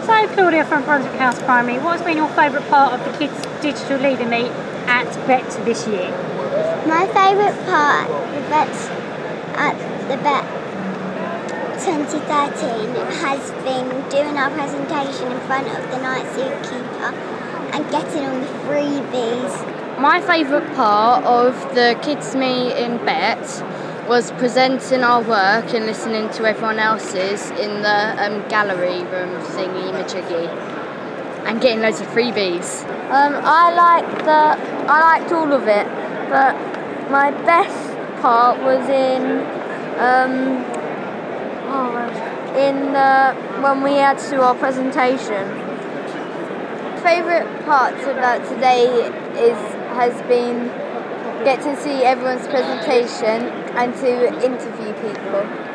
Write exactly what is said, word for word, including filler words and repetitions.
So, Claudia from Brunswick House Primary, what has been your favourite part of the Kids Digital Leader Meet at B E T this year? My favourite part of the B E T at the B E T twenty thirteen has been doing our presentation in front of the night zookeeper and getting all the freebies. My favourite part of the Kids Meet in B E T was presenting our work and listening to everyone else's in the um, gallery room thingy majiggy and getting loads of freebies. Um, I liked the I liked all of it, but my best part was in um, oh, in the, when we had to do our presentation. Favourite parts about today is has been get to see everyone's presentation and to interview people.